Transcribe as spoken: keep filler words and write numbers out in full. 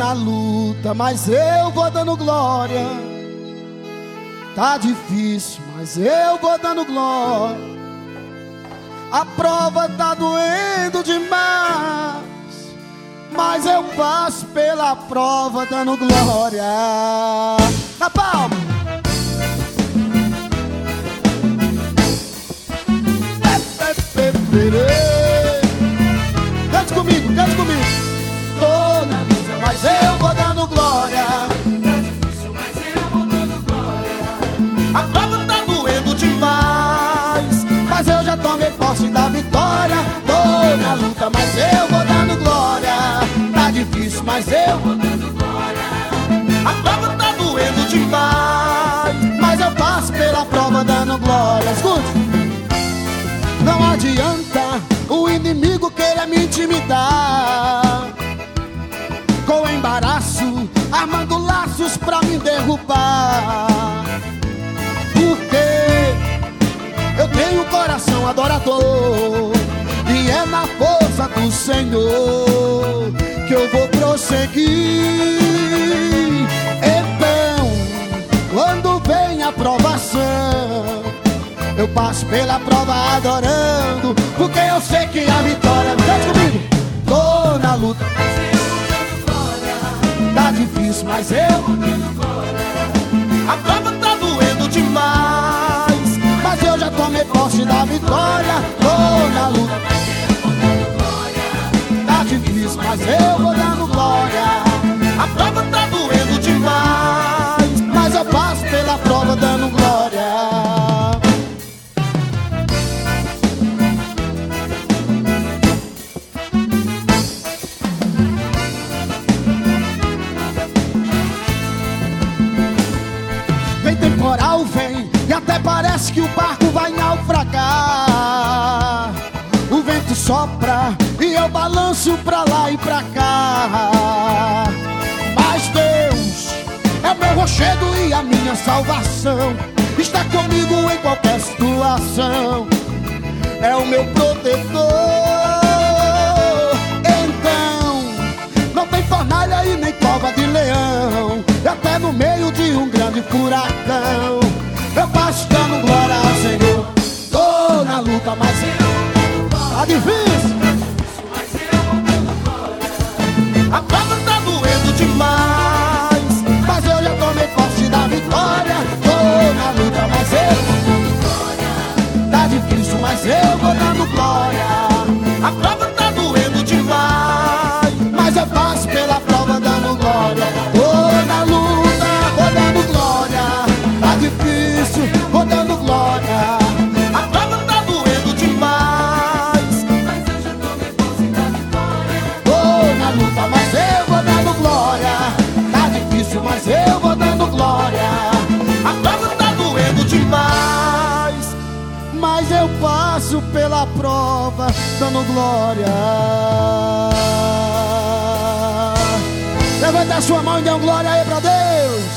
na luta, mas eu vou dando glória. Tá difícil, mas eu vou dando glória. A prova tá doendo demais, mas eu passo pela prova dando glória. Na palma. Cante comigo, cante comigo. Tô na luta, mas eu vou dando glória. Tá difícil, mas eu vou dando glória. A prova tá doendo demais, mas eu já tomei posse da vitória. Tô na luta, mas eu vou dando glória. Tá difícil, mas eu vou dando glória. A prova tá doendo demais, mas eu passo pela prova dando glória. Escute. Não adianta o inimigo querer me intimidar, com embaraço, armando laços pra me derrubar. Porque eu tenho um coração adorador, e é na força do Senhor que eu vou prosseguir. Então, quando vem a provação, eu passo pela prova adorando, porque eu sei que a vitória vem comigo. Tô na luta, Mas eu vou dando glória. tá difícil, mas eu Vou dando glória. a prova tá doendo demais, mas eu já tomei posse da vitória. Tô na luta, Mas eu vou dando glória. tá difícil, mas eu vou dando glória. A prova tá doendo demais, mas eu passo pela prova dando glória. Temporal vem e até parece que o barco vai naufragar. O vento sopra e eu balanço pra lá e pra cá. Mas Deus é o meu rochedo e a minha salvação. Está comigo em qualquer situação. É o meu protetor. Então, não tem fornalha e nem cova de leão, e até no meio de um grande furacão, eu passo dando glória ao Senhor. Tô na luta, mas tá difícil, Mas eu vou dando glória. a prova tá doendo demais, mas eu já tomei posse da vitória. Tô na luta, mas eu tá difícil, mas eu vou dando glória. A prova tá doendo demais, mas eu passo pela prova dando glória. Tô na luta, vou dando glória. Tá difícil, vou dando glória. A prova tá doendo demais, Mas eu já tomei posse da vitória. tô na luta, mas eu vou dando glória. Tá difícil, mas eu vou dando glória. A prova tá doendo demais, mas eu passo pela prova dando glória. Levanta a sua mão e dê um glória aí pra Deus.